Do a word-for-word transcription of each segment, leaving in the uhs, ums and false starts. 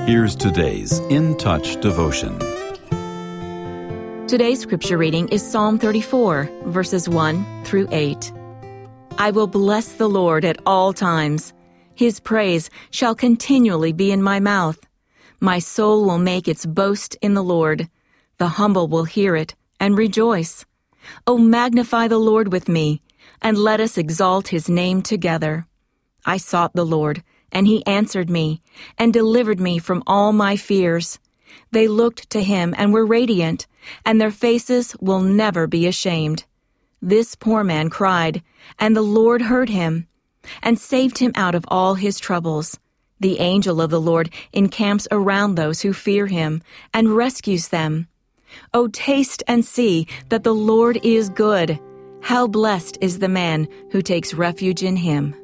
Here's today's In Touch devotion. Today's scripture reading is Psalm thirty-four, verses one through eight. I will bless the Lord at all times. His praise shall continually be in my mouth. My soul will make its boast in the Lord. The humble will hear it and rejoice. O magnify the Lord with me, and let us exalt his name together. I sought the Lord, and he answered me, and delivered me from all my fears. They looked to him and were radiant, and their faces will never be ashamed. This poor man cried, and the Lord heard him, and saved him out of all his troubles. The angel of the Lord encamps around those who fear him, and rescues them. O taste and see that the Lord is good. How blessed is the man who takes refuge in him.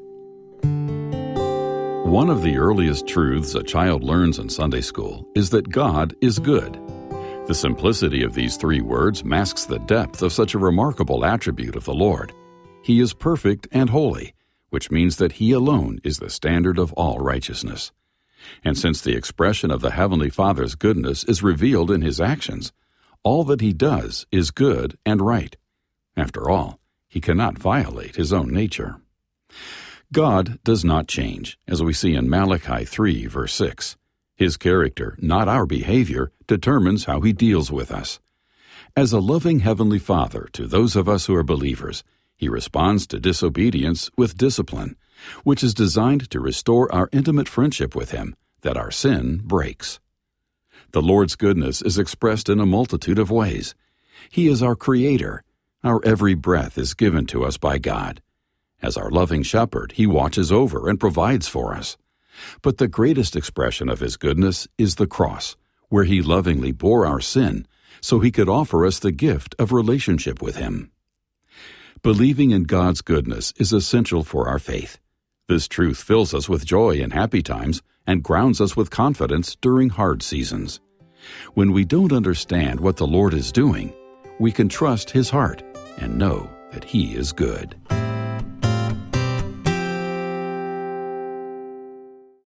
One of the earliest truths a child learns in Sunday school is that God is good. The simplicity of these three words masks the depth of such a remarkable attribute of the Lord. He is perfect and holy, which means that He alone is the standard of all righteousness. And since the expression of the Heavenly Father's goodness is revealed in His actions, all that He does is good and right. After all, He cannot violate His own nature. God does not change, as we see in Malachi three, verse six. His character, not our behavior, determines how He deals with us. As a loving Heavenly Father to those of us who are believers, He responds to disobedience with discipline, which is designed to restore our intimate friendship with Him that our sin breaks. The Lord's goodness is expressed in a multitude of ways. He is our Creator. Our every breath is given to us by God. As our loving shepherd, He watches over and provides for us. But the greatest expression of His goodness is the cross, where He lovingly bore our sin so He could offer us the gift of relationship with Him. Believing in God's goodness is essential for our faith. This truth fills us with joy in happy times and grounds us with confidence during hard seasons. When we don't understand what the Lord is doing, we can trust His heart and know that He is good.